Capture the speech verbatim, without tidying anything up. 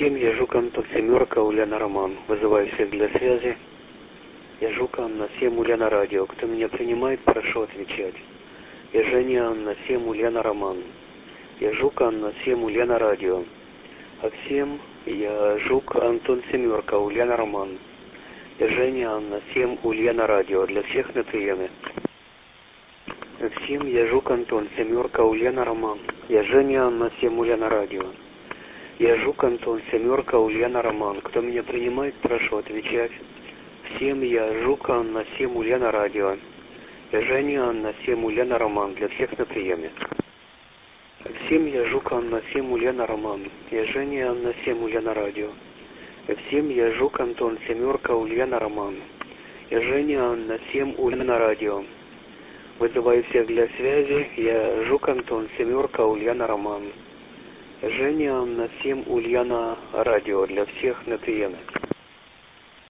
Всем я Жук Антон, семерка, Ульяна Роман. Вызываю всех для связи. Я Жук Анна, семь, Ульяна Радио. Кто меня принимает, прошу отвечать. Я Женя Анна, семь, Ульяна Роман. Я Жук Анна, семь, Ульяна Радио. А всем я Жук Антон, семерка, Ульяна Роман. Я Женя Анна, семь, Ульяна Радио. Для всех на приеме. Всем я Жук Антон, семерка, Ульяна Роман. Я Женя Анна, семь, Ульяна Радио. Я Жук Антон, семерка, Ульяна Роман. Кто меня принимает, прошу отвечать. Всем я Жук Анна, семь, Ульяна Радио. Я Женя Анна, семь, Ульяна Роман. Для всех на приеме. Всем я Жук Анна, семь, Ульяна Роман. Я Женя Анна, семь, Ульяна Радио. Всем я Жук Антон, семерка, Ульяна Роман. Я Женя Анна, семь, Ульяна Радио. Вызываю всех для связи. Я Жук Антон, семерка, Ульяна Роман. Женя Анна, семь, Ульяна Радио. Для всех на приеме.